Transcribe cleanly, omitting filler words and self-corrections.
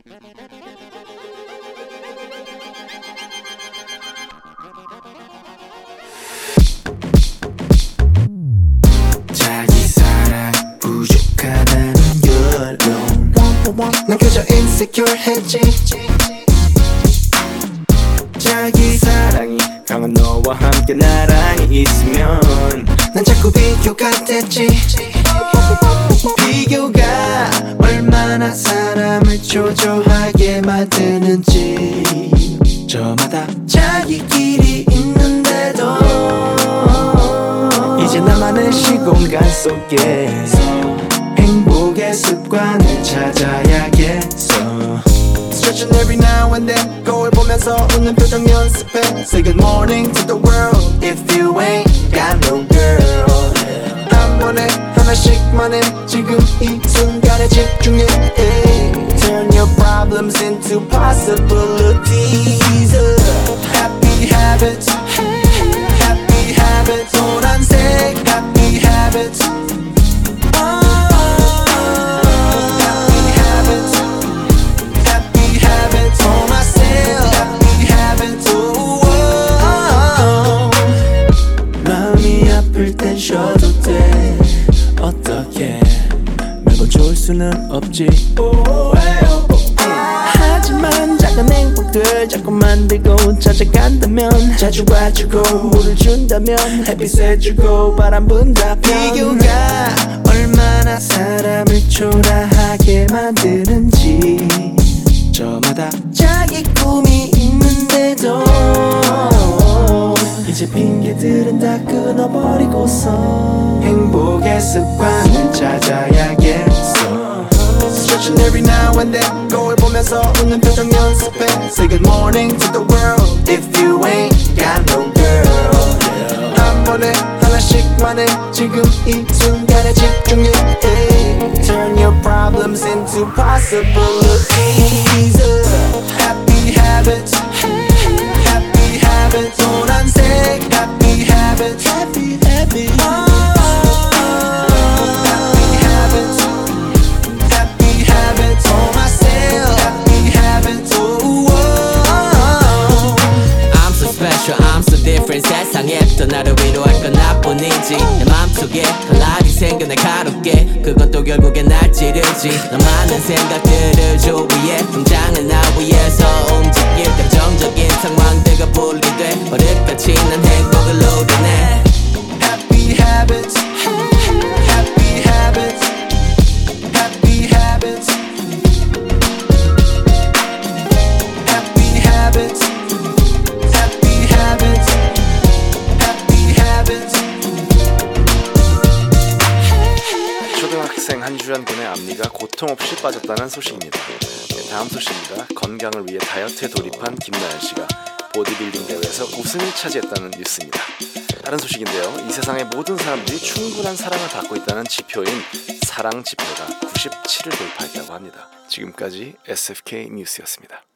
자기 사랑 부족하다는 결론 난 그저 인세큐어했지 자기 사랑이 강한 너와 함께 나란히 있으면 난 자꾸 비교가 됐지 비교가 얼마나 사람을 초조하게 만드는지 저마다 자기 길이 있는데도 이제 나만의 시공간 속에서 행복의 습관을 찾아야겠어 Stretching every now and then 거울 보면서 웃는 표정 연습해 Say good morning to the world If you ain't got no girl 한 번에 하나씩만 해 지금 이 순간에 집중해 Turn your problems into possibilities Happy habits Happy habits 노란색 Happy habits 쉬어도 돼 어떻게 매번 좋을 수는 없지 하지만 작은 행복들 자꾸 만들고 찾아간다면 자주 와주고 물을 준다면 햇빛 주고 바람 분다 비교가 얼마나 사람을 초라하게 만드는지 저마다 자기 꿈이 있는데도 이제 핑계들은 다 끊어버리고서 행복의 습관을 찾아야겠어 Stretching every now and then 거울 보면서 웃는 표정 연습해 Say good morning to the world If you ain't got no girl 한 번에 하나씩만 해 지금 이 순간에 집중해 Turn your problems into possibilities Happy habits Happy habits 노란색 Happy habits Happy habits Happy habits Happy habits for myself Happy habits I'm so special I'm so different 세상에 또 나를 위로할 건 나뿐이지 내 맘속에 칼날이 생겨나 가롭게 그것도 결국엔 날 찌르지 너 많은 생각들을 조위해 등장은 나 위에서 움직일 감정적인 상황들과 분리돼 버릇같이 난 행복을 노려내 Happy habits Happy habits Happy habits Happy habits Happy habits Happy habits 초등학생 한주연 군의 앞니가 고통 없이 빠졌다는 소식입니다. 다음 소식입니다. 건강을 위해 다이어트에 돌입한 김나연 씨가 보디빌딩 대회에서 우승을 차지했다는 뉴스입니다. 다른 소식인데요. 이 세상의 모든 사람들이 충분한 사랑을 받고 있다는 지표인 사랑 지표가 97을 돌파했다고 합니다. 지금까지 SFK 뉴스였습니다.